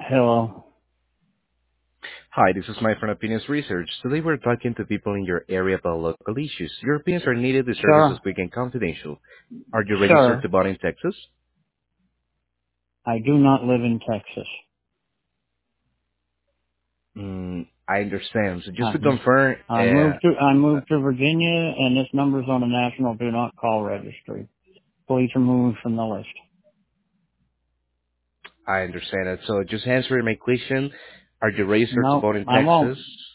Hello. Hi, this is my friend Opinions Research. Today we're talking to people in your area about local issues. Your opinions are needed. The service is Sir, quick and confidential. Are you registered sir, to vote in Texas? I do not live in Texas. I understand. So just I, to confirm, I moved to Virginia, and this number's on the national do not call registry. Please remove from the list. I understand it. So just answering my question, are you registered to No, vote in I won't. Texas?